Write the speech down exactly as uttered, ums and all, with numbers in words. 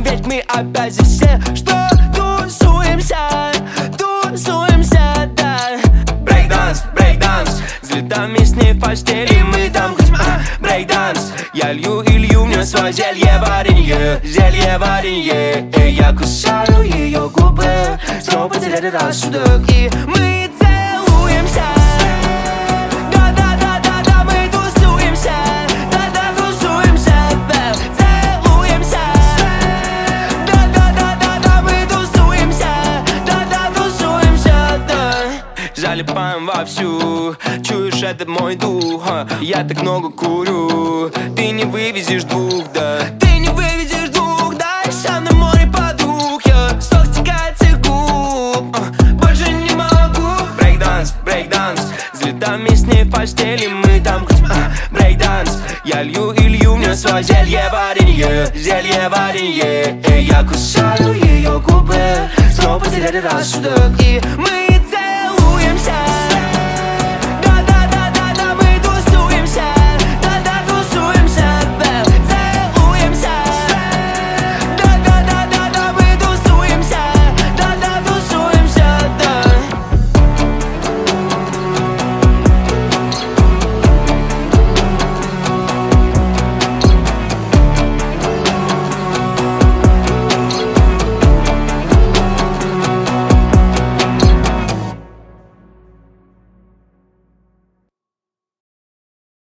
ведь мы опять здесь все, что тусуемся, тусуемся, да. Брейкданс, брейкданс, взлетами с ней в постели, и мы там хотим, а, брейкданс. Я лью и лью в нее свое зелье варенье, зелье варенье. И я кусаю ее губы, снова потеряли рассудок, и мы целуемся. Да-да-да-да-да, мы тусуемся, да-да, тусуемся, да, целуемся. Да-да-да-да-да, мы тусуемся, да-да, тусуемся, да. Залипаем вовсю, чуешь, это мой дух. Я так много курю, ты не вывезешь двух, да. Ты не вывезешь двух, да. И со мной море подруг, я сок стекает с их губ, больше не могу. Брейкданс, брейкданс, взлетами с ней в постели, мы там хотим, а, брейкданс. Я лью и лью в нее свое зелье варенье, зелье варенье. И я кусаю ее губы, снова потеряли рассудок, и мы